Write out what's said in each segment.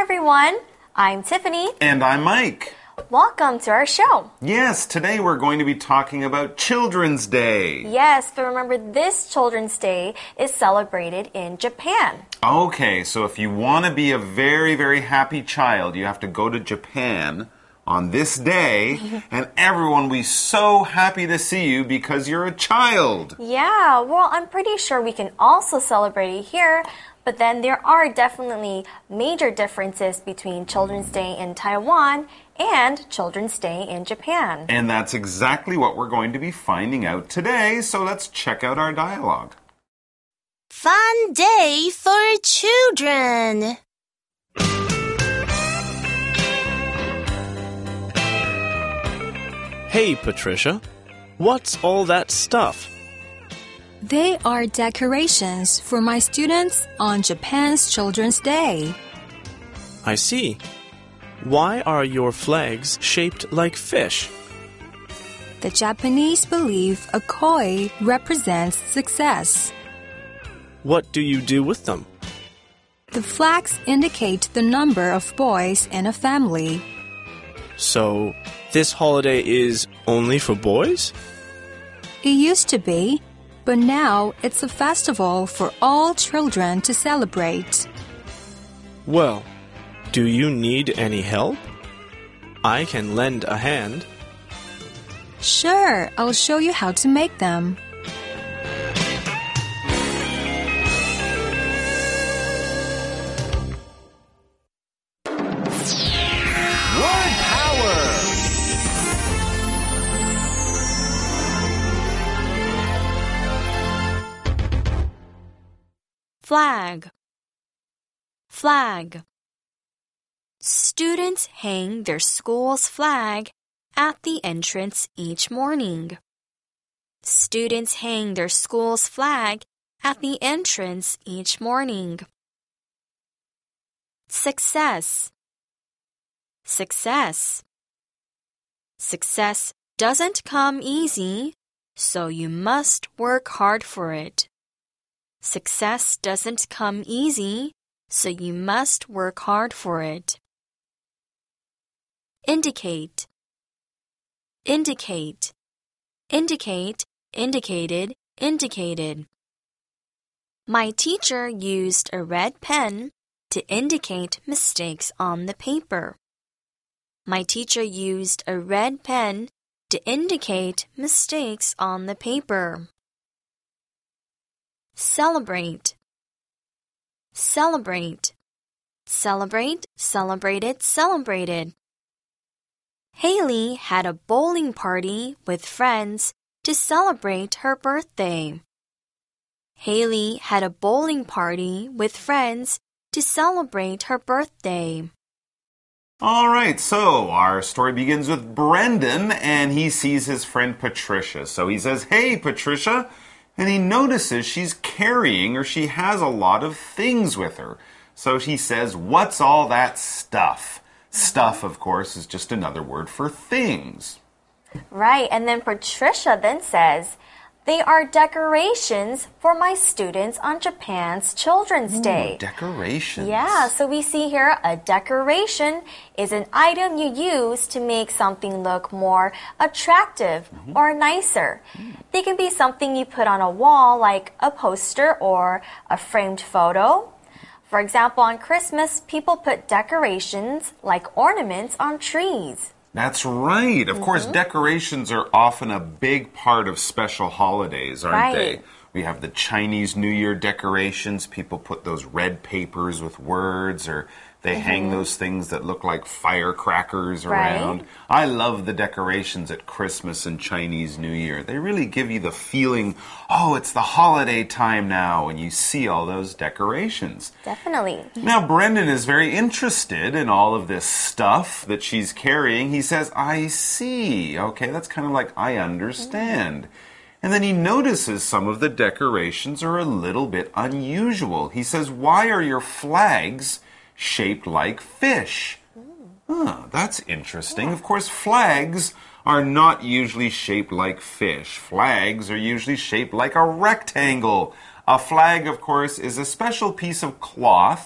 everyone. I'm Tiffany. And I'm Mike. Welcome to our show. Yes, today we're going to be talking about Children's Day. Yes, but remember this Children's Day is celebrated in Japan. Okay, so if you want to be a very, very happy child, you have to go to Japan on this day, and everyone will be so happy to see you because you're a child. Yeah, well, I'm pretty sure we can also celebrate it here, but then there are definitely major differences between Children's Day in Taiwan and Children's Day in Japan. And that's exactly what we're going to be finding out today, so let's check out our dialogue. Fun day for children. Hey, Patricia, what's all that stuff? They are decorations for my students on Japan's Children's Day. I see. Why are your flags shaped like fish? The Japanese believe a koi represents success. What do you do with them? The flags indicate the number of boys in a family. So, this holiday is only for boys? It used to be, but now it's a festival for all children to celebrate. Well, do you need any help? I can lend a hand. Sure, I'll show you how to make them. Flag. Flag. Students hang their school's flag at the entrance each morning. Students hang their school's flag at the entrance each morning. Success. Success. Success doesn't come easy, so you must work hard for it. Success doesn't come easy, so you must work hard for it. Indicate. Indicate. Indicate, indicated, indicated. My teacher used a red pen to indicate mistakes on the paper. My teacher used a red pen to indicate mistakes on the paper. Celebrate. Celebrate. Celebrate, celebrated, celebrated. Haley had a bowling party with friends to celebrate her birthday. Haley had a bowling party with friends to celebrate her birthday. All right, so our story begins with Brendan, and he sees his friend Patricia. So he says, "Hey, Patricia," and he notices she's carrying, or she has a lot of things with her. So he says, "What's all that stuff?" Stuff, of course, is just another word for things. Right, and then Patricia then says, "They are decorations for my students on Japan's Children's Day." Decorations. Yeah, so we see here a decoration is an item you use to make something look more attractive or nicer. They can be something you put on a wall like a poster or a framed photo. For example, on Christmas, people put decorations like ornaments on trees. That's right. Of course, decorations are often a big part of special holidays, aren't they? We have the Chinese New Year decorations. People put those red papers with words, or they hang those things that look like firecrackers around. I love the decorations at Christmas and Chinese New Year. They really give you the feeling, oh, it's the holiday time now, and you see all those decorations. Definitely. Now, Brendan is very interested in all of this stuff that she's carrying. He says, "I see." Okay, that's kind of like, I understand. And then he notices some of the decorations are a little bit unusual. He says, "Why are your flags shaped like fish?" That's interesting. Of course, flags are not usually shaped like fish. Flags are usually shaped like a rectangle. A flag, of course, is a special piece of cloth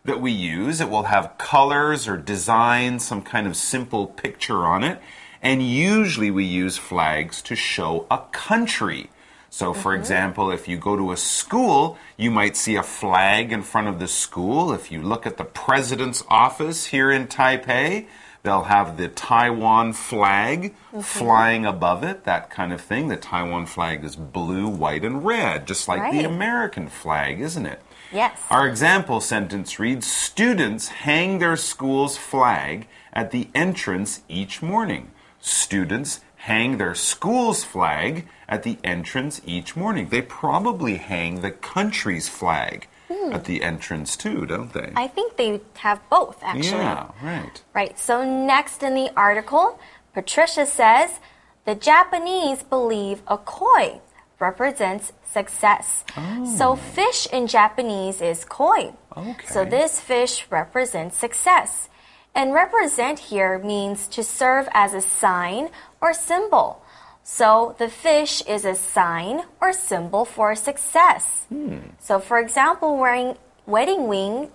that we use. It will have colors or designs, some kind of simple picture on it. And usually we use flags to show a country. So, for example, if you go to a school, you might see a flag in front of the school. If you look at the president's office here in Taipei, they'll have the Taiwan flag flying above it, that kind of thing. The Taiwan flag is blue, white, and red, just like the American flag, isn't it? Yes. Our example sentence reads, students hang their school's flag at the entrance each morning. Students hang their school's flag at the entrance each morning. They probably hang the country's flag at the entrance too, don't they? I think they have both, actually. Yeah, right. Right, so next in the article, Patricia says, the Japanese believe a koi represents success. So fish in Japanese is koi. Okay. So this fish represents success. And represent here means to serve as a sign or symbol. So the fish is a sign or symbol for success. So for example, wearing wedding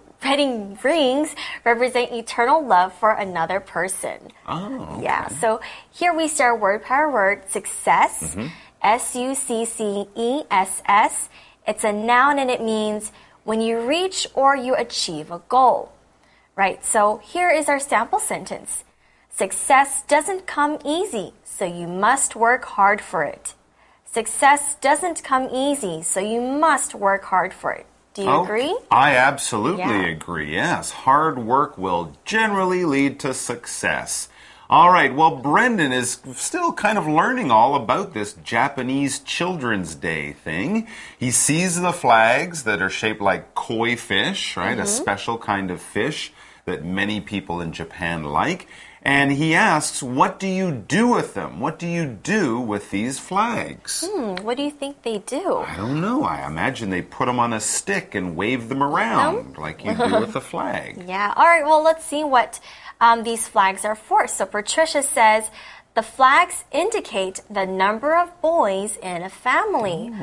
rings represent eternal love for another person. Oh, okay. Yeah, so here we start word per word, success, S-U-C-C-E-S-S. It's a noun and it means when you reach or you achieve a goal. Right, so here is our sample sentence. Success doesn't come easy, so you must work hard for it. Success doesn't come easy, so you must work hard for it. Do you agree? I absolutely agree, yes. Hard work will generally lead to success. All right, well, Brendan is still kind of learning all about this Japanese Children's Day thing. He sees the flags that are shaped like koi fish, right? A special kind of fish that many people in Japan like. And he asks, what do you do with them? What do you do with these flags? What do you think they do? I don't know. I imagine they put them on a stick and wave them around like you do with a flag. Yeah, all right, well, let's see what these flags are for. So Patricia says, the flags indicate the number of boys in a family.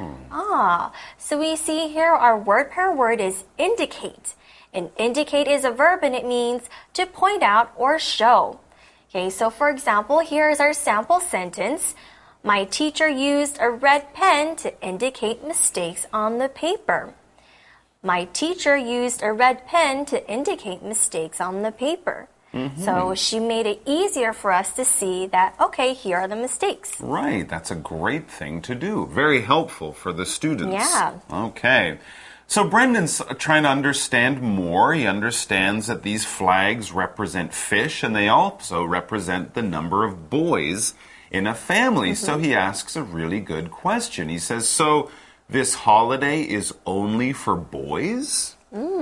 So we see here our word per word is indicate. And indicate is a verb and it means to point out or show. Okay, so for example, here is our sample sentence. My teacher used a red pen to indicate mistakes on the paper. My teacher used a red pen to indicate mistakes on the paper. So she made it easier for us to see that, okay, here are the mistakes. Right, that's a great thing to do. Very helpful for the students. Yeah. Okay. So Brendan's trying to understand more. He understands that these flags represent fish and they also represent the number of boys in a family. So he asks a really good question. He says, so this holiday is only for boys?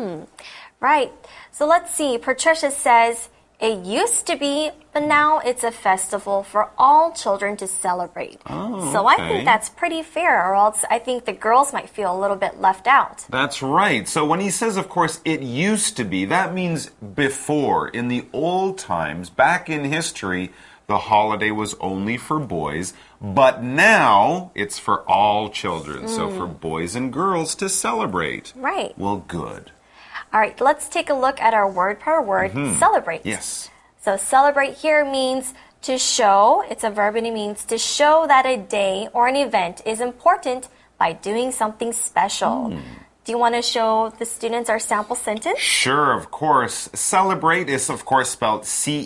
Right. So let's see. Patricia says, it used to be, but now it's a festival for all children to celebrate. So I think that's pretty fair, or else I think the girls might feel a little bit left out. That's right. So when he says, of course, it used to be, that means before. In the old times, back in history, the holiday was only for boys, but now it's for all children. So for boys and girls to celebrate. Right. Well, good. All right, let's take a look at our word per word, celebrate. Yes. So celebrate here means to show. It's a verb and it means to show that a day or an event is important by doing something special. Do you want to show the students our sample sentence? Sure, of course. Celebrate is, of course, spelled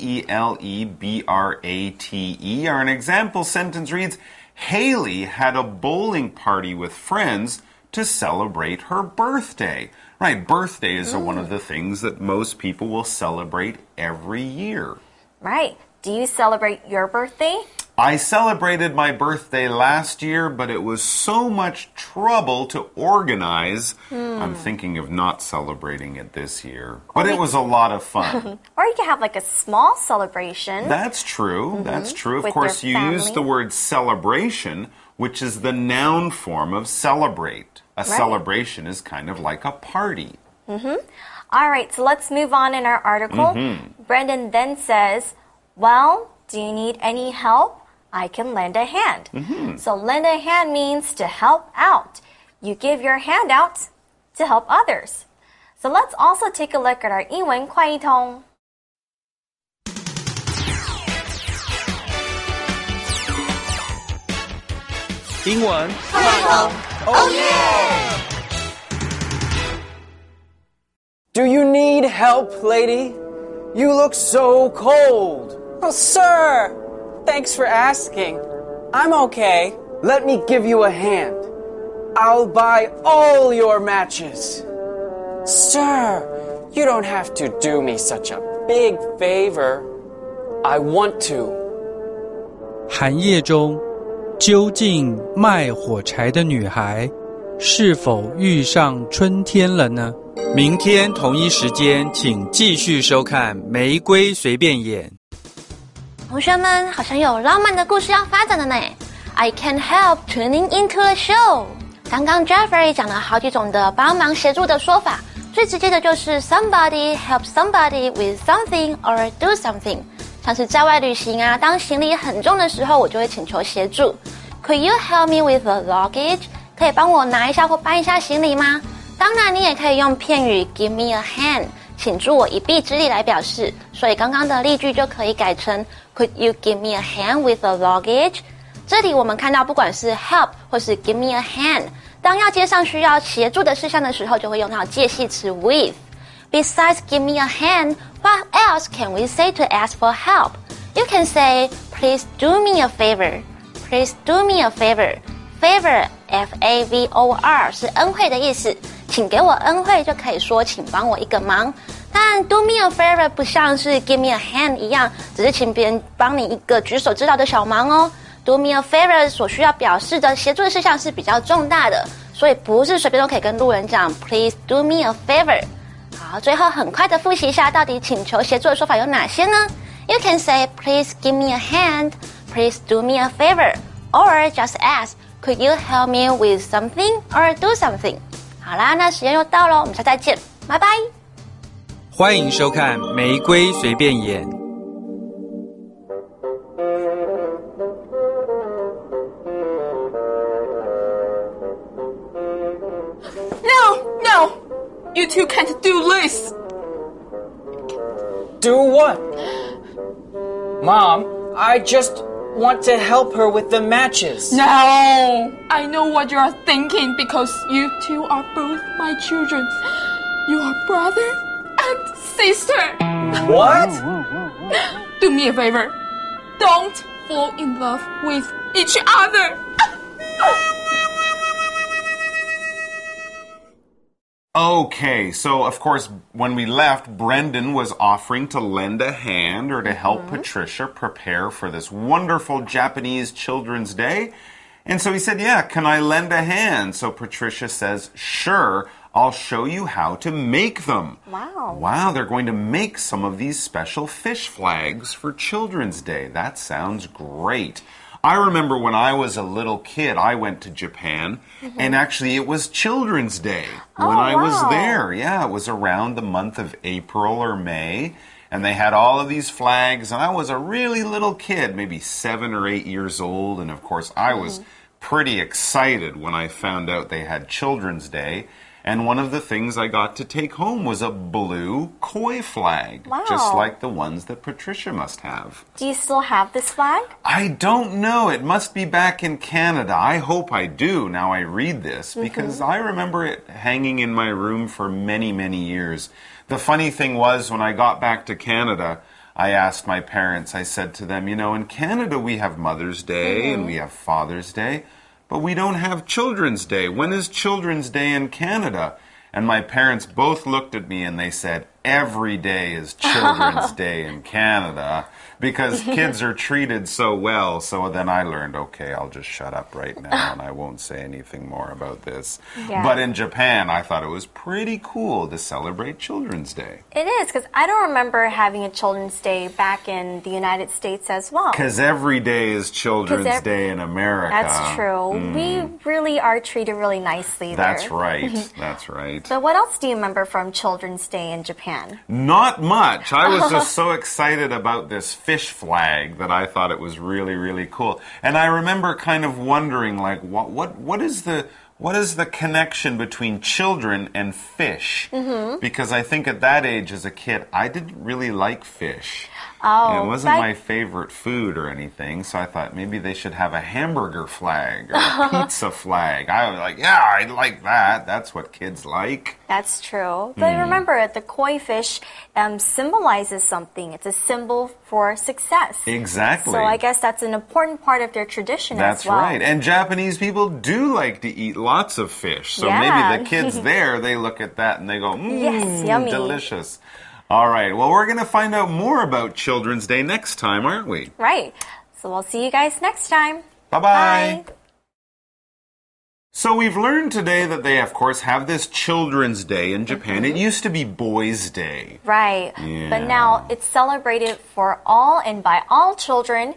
C-E-L-E-B-R-A-T-E. Our example sentence reads, Haley had a bowling party with friends to celebrate her birthday. Right, birthdays are one of the things that most people will celebrate every year. Right. Do you celebrate your birthday? I celebrated my birthday last year, but it was so much trouble to organize. I'm thinking of not celebrating it this year. But it was a lot of fun. Or you can have like a small celebration. That's true. That's true. Of With course, your you use family. the word celebration, which is the noun form of celebrate. A celebration is kind of like a party. All right, so let's move on in our article. Brendan then says, well, do you need any help? I can lend a hand. So lend a hand means to help out. You give your hand out to help others. So let's also take a look at our 英文快一通。 英文快通 Oh yeah! Do you need help, lady? You look so cold. Oh, sir! Thanks for asking. I'm okay. Let me give you a hand. I'll buy all your matches. Sir, you don't have to do me such a big favor. I want to. 寒夜中，究竟卖火柴的女孩是否遇上春天了呢？明天同一时间，请继续收看《玫瑰随便演》。 同学们，好像有浪漫的故事要发展了呢。I can't help tuning into the show。刚刚 Jeffrey 讲了好几种的帮忙协助的说法，最直接的就是 somebody help somebody with something or do something。像是在外旅行啊，当行李很重的时候，我就会请求协助。Could you help me with the luggage？ 可以帮我拿一下或搬一下行李吗？当然，你也可以用片语 give me a hand， 请助我一臂之力来表示。所以刚刚的例句就可以改成 Could you give me a hand with the luggage？ 这里我们看到，不管是 help 或是 give me a hand， 当要接上需要协助的事项的时候，就会用到介系词 with。Besides give me a hand, what else can we say to ask for help? You can say, please do me a favor. Please do me a favor. Favor, F-A-V-O-R 是恩惠的意思，请给我恩惠就可以说请帮我一个忙。但 do me a favor 不像是 give me a hand 一样，只是请别人帮你一个举手之劳的小忙哦。Do me a favor 所需要表示的协助的事项是比较重大的，所以不是随便都可以跟路人讲 Please do me a favor。好，最后很快的复习一下，到底请求协助的说法有哪些呢？ You can say Please give me a hand, Please do me a favor, or just ask Could you help me with something or do something？ 好啦，那时间又到了，我们下次再见，拜拜。 欢迎收看《玫瑰随便演》。 No! You two can't do this! Do what? Mom, I just want to help her with the matches. No! I know what you are thinking because you two are both my children. You are brother and sister. What? Do me a favor. Don't fall in love with each other. Okay, so of course, when we left, Brendan was offering to lend a hand or to help Patricia prepare for this wonderful Japanese Children's Day. And so he said, yeah, can I lend a hand? So Patricia says, sure, I'll show you how to make them. Wow. Wow, they're going to make some of these special fish flags for Children's Day. That sounds great. I remember when I was a little kid, I went to Japan, and actually it was Children's Day when I was there. Yeah, it was around the month of April or May, and they had all of these flags, and I was a really little kid, maybe 7 or 8 years old, and of course I was pretty excited when I found out they had Children's Day. And one of the things I got to take home was a blue koi flag, just like the ones that Patricia must have. Do you still have this flag? I don't know. It must be back in Canada. I hope I do now I read this, because I remember it hanging in my room for many, many years. The funny thing was, when I got back to Canada, I asked my parents, I said to them, you know, in Canada we have Mother's Day and we have Father's Day, but we don't have Children's Day. When is Children's Day in Canada? And my parents both looked at me and they said, every day is Children's Day in Canada, because kids are treated so well. So then I learned, okay, I'll just shut up right now and I won't say anything more about this. Yeah. But in Japan, I thought it was pretty cool to celebrate Children's Day. It is, because I don't remember having a Children's Day back in the United States as well. Because every day is Children's Day in America. That's true. We really are treated really nicely there. That's right. That's right. So what else do you remember from Children's Day in Japan? Not much. I was just so excited about this fish flag that I thought it was really, really cool. And I remember kind of wondering, like, what is the what is the connection between children and fish? Because I think at that age as a kid, I didn't really like fish. Oh, it wasn't my favorite food or anything, so I thought maybe they should have a hamburger flag or a pizza flag. I was like, yeah, I'd like that. That's what kids like. That's true. But remember, the koi fish symbolizes something. It's a symbol for success. Exactly. So I guess that's an important part of their tradition as well. That's right. And Japanese people do like to eat lots of fish. So maybe the kids there, they look at that and they go, yes, yummy. Delicious. All right, well, we're going to find out more about Children's Day next time, aren't we? Right. So we'll see you guys next time. Bye-bye. So we've learned today that they, of course, have this Children's Day in Japan. It used to be Boys' Day. Right. Yeah. But now it's celebrated for all and by all children,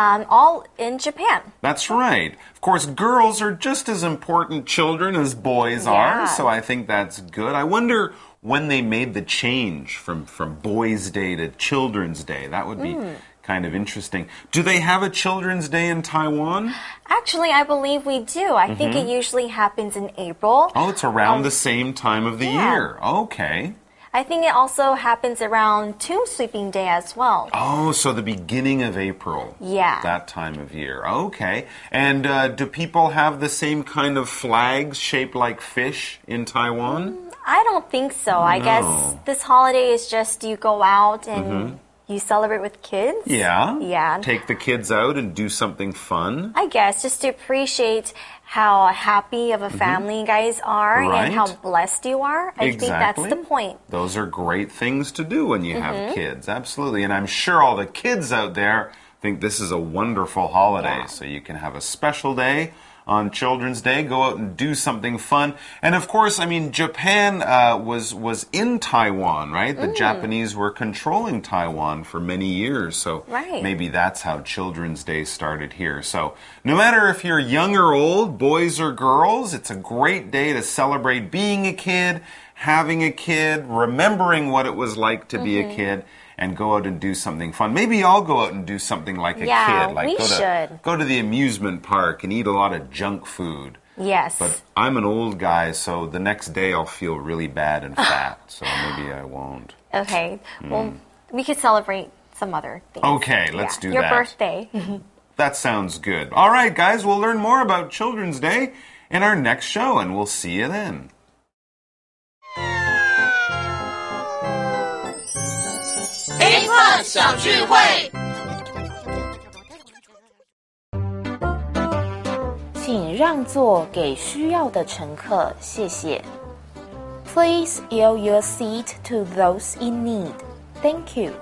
all in Japan. That's right. Of course, girls are just as important children as boys are, so I think that's good. I wonder when they made the change from Boys' Day to Children's Day. That would be kind of interesting. Do they have a Children's Day in Taiwan? Actually, I believe we do. I think it usually happens in April. Oh, it's around the same time of the year. Okay. I think it also happens around Tomb Sweeping Day as well. Oh, so the beginning of April. Yeah. That time of year. Okay. And do people have the same kind of flags shaped like fish in Taiwan? I don't think so. I guess this holiday is just you go out and you celebrate with kids. Yeah. Yeah. Take the kids out and do something fun. I guess just to appreciate how happy of a family you guys are and how blessed you are. I think that's the point. Those are great things to do when you have kids. Absolutely. And I'm sure all the kids out there think this is a wonderful holiday. So you can have a special day on Children's Day, go out and do something fun. And of course, I mean, Japan was in Taiwan, right? The Japanese were controlling Taiwan for many years, so maybe that's how Children's Day started here. So no matter if you're young or old, boys or girls, it's a great day to celebrate being a kid, having a kid, remembering what it was like to be a kid, and go out and do something fun. Maybe I'll go out and do something like a kid. Like go to the amusement park and eat a lot of junk food. Yes. But I'm an old guy, so the next day I'll feel really bad and fat, so maybe I won't. Okay. Well, we could celebrate some other things. Okay, let's do Your that. Your birthday. That sounds good. All right, guys, we'll learn more about Children's Day in our next show, and we'll see you then. A-Pod 小聚会， 请让座给需要的乘客，谢谢。Please yield your seat to those in need. Thank you.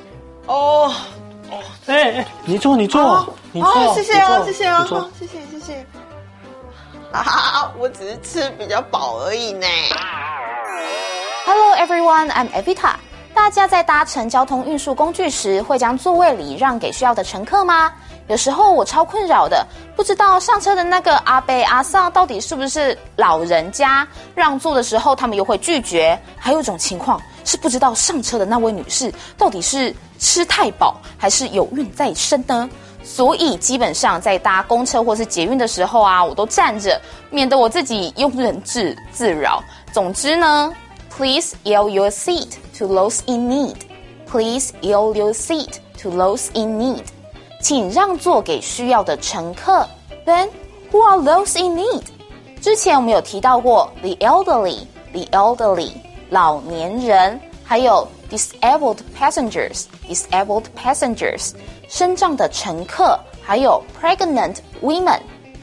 你坐，谢谢哦，谢谢哦，谢谢。我只是吃比较饱而已呢。 Hello everyone, I'm Evita. 大家在搭乘交通运输工具时，会将座位礼让给需要的乘客吗？有时候我超困扰的，不知道上车的那个阿伯阿桑到底是不是老人家，让座的时候他们又会拒绝。还有一种情况是不知道上车的那位女士到底是吃太饱还是有孕在身呢？所以基本上在搭公车或是捷运的时候啊，我都站着，免得我自己庸人自扰。总之呢，Please yield your seat to those in need. Please yield your seat to those in need. 请让座给需要的乘客。Then, who are those in need? 之前我们有提到过 the elderly, 老年人，还有 disabled passengers, 身障的乘客，还有 pregnant women,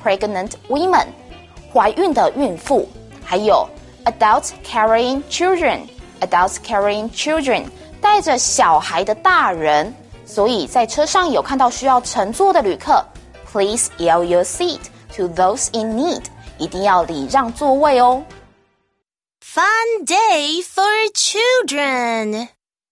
怀孕的孕妇，还有Adults carrying children, 带着小孩的大人。所以在车上有看到需要乘坐的旅客 ，Please yield your seat to those in need. 一定要礼让座位哦。 Fun day for children.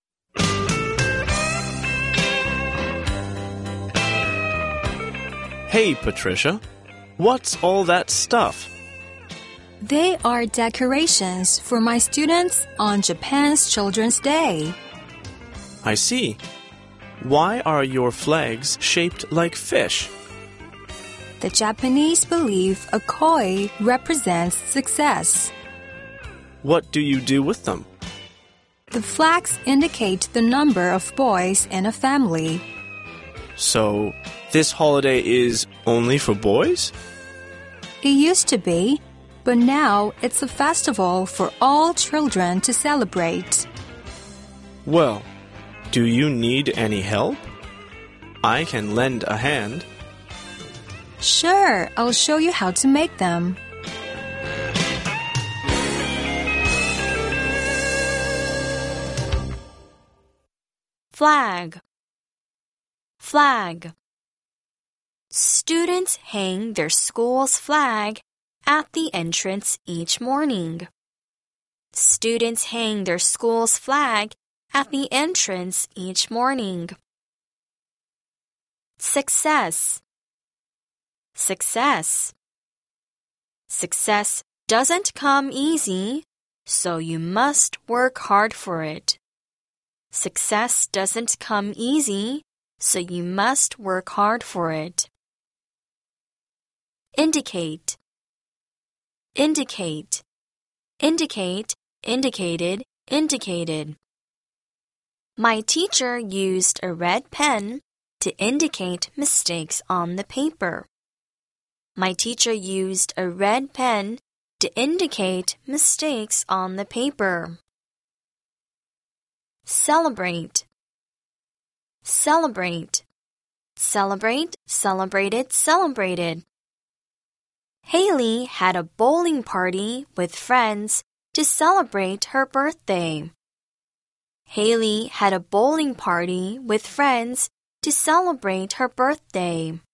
Hey, Patricia, what's all that stuff? They are decorations for my students on Japan's Children's Day. I see. Why are your flags shaped like fish? The Japanese believe a koi represents success. What do you do with them? The flags indicate the number of boys in a family. So, this holiday is only for boys? It used to be, but now it's a festival for all children to celebrate. Well, do you need any help? I can lend a hand. Sure, I'll show you how to make them. Flag. Flag. Students hang their school's flag at the entrance each morning. Students hang their school's flag at the entrance each morning. Success. Success. Success doesn't come easy, so you must work hard for it. Success doesn't come easy, so you must work hard for it. Indicate. Indicate. Indicate, indicated, indicated. My teacher used a red pen to indicate mistakes on the paper. My teacher used a red pen to indicate mistakes on the paper. Celebrate. Celebrate. Celebrate, celebrated, celebrated. Haley had a bowling party with friends to celebrate her birthday. Haley had a bowling party with friends to celebrate her birthday.